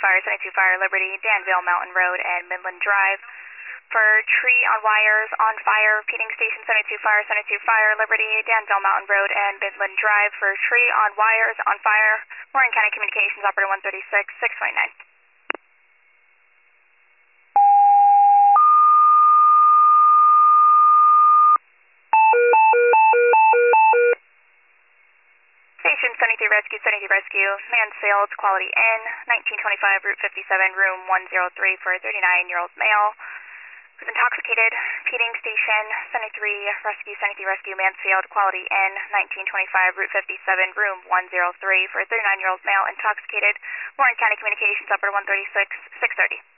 72 Fire, Liberty, Danville Mountain Road, and Midland Drive. For tree on wires on fire, repeating station 72 Fire, Liberty, Danville Mountain Road, and Midland Drive. For tree on wires on fire, Warren County Communications, operator 136, 629. Station 73 Rescue, Mansfield, Quality Inn, 1925 Route 57, Room 103 for a 39-year-old male. Was intoxicated. Repeating station 73 Rescue, Mansfield, Quality Inn, 1925 Route 57, Room 103 for a 39-year-old male intoxicated. Warren County Communications, operator 136, 630.